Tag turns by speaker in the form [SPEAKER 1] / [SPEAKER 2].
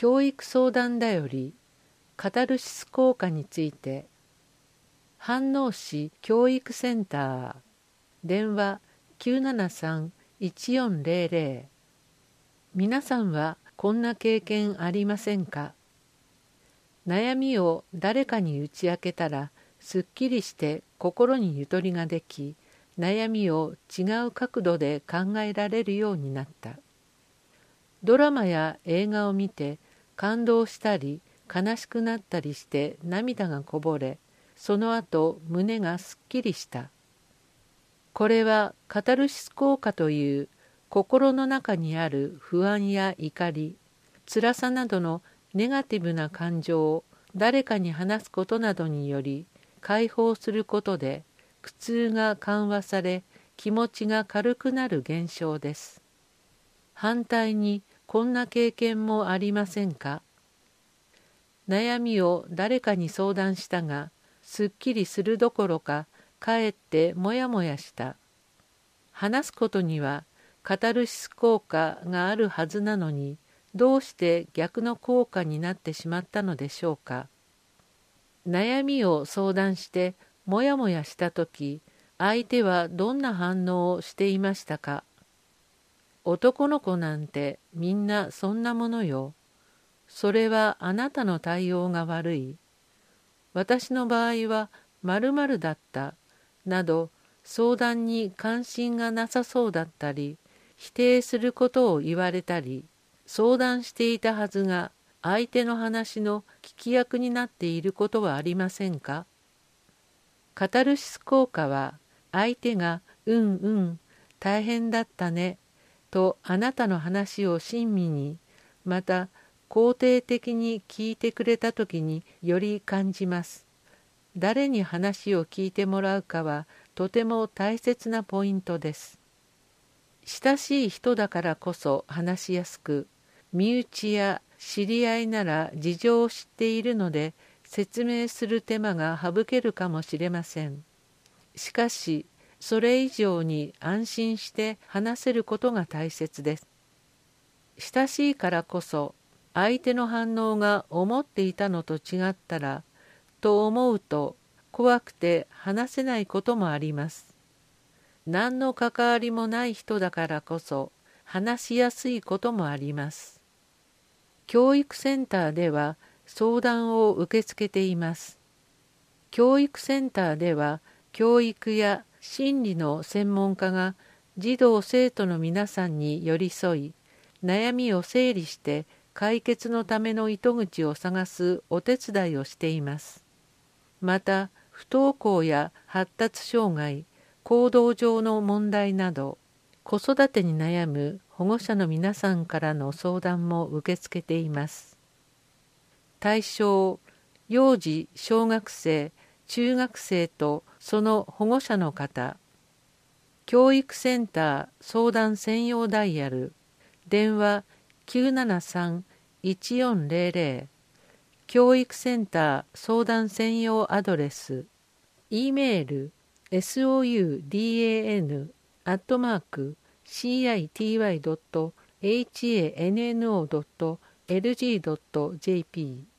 [SPEAKER 1] 教育相談だよりカタルシス効果について、飯能市教育センター、電話 973-1400。 皆さんはこんな経験ありませんか？悩みを誰かに打ち明けたらすっきりして心にゆとりができ、悩みを違う角度で考えられるようになった。ドラマや映画を見て感動したり悲しくなったりして涙がこぼれ、その後胸がすっきりした。これはカタルシス効果という心の中にある不安や怒り、辛さなどのネガティブな感情を誰かに話すことなどにより解放することで苦痛が緩和され、気持ちが軽くなる現象です。反対にこんな経験もありませんか？悩みを誰かに相談したが、すっきりするどころかかえってもやもやした。話すことにはカタルシス効果があるはずなのに、どうして逆の効果になってしまったのでしょうか。悩みを相談してもやもやしたとき、相手はどんな反応をしていましたか？男の子なんてみんなそんなものよ。それはあなたの対応が悪い。私の場合は〇〇だったなど、相談に関心がなさそうだったり、否定することを言われたり、相談していたはずが相手の話の聞き役になっていることはありませんか？カタルシス効果は、相手がうんうん大変だったねとあなたの話を親身に、また肯定的に聞いてくれたときにより感じます。誰に話を聞いてもらうかはとても大切なポイントです。親しい人だからこそ話しやすく、身内や知り合いなら事情を知っているので説明する手間が省けるかもしれません。しかし、それ以上に安心して話せることが大切です。親しいからこそ、相手の反応が思っていたのと違ったら、と思うと怖くて話せないこともあります。何の関わりもない人だからこそ話しやすいこともあります。教育センターでは相談を受け付けています。教育センターでは教育や心理の専門家が児童生徒の皆さんに寄り添い、悩みを整理して解決のための糸口を探すお手伝いをしています。また、不登校や発達障害、行動上の問題など、子育てに悩む保護者の皆さんからの相談も受け付けています。対象、幼児、小学生、中学生とその保護者の方。教育センター相談専用ダイヤル、電話 973-1400。教育センター相談専用アドレス、Eメール soudan@city.hanno.lg.jp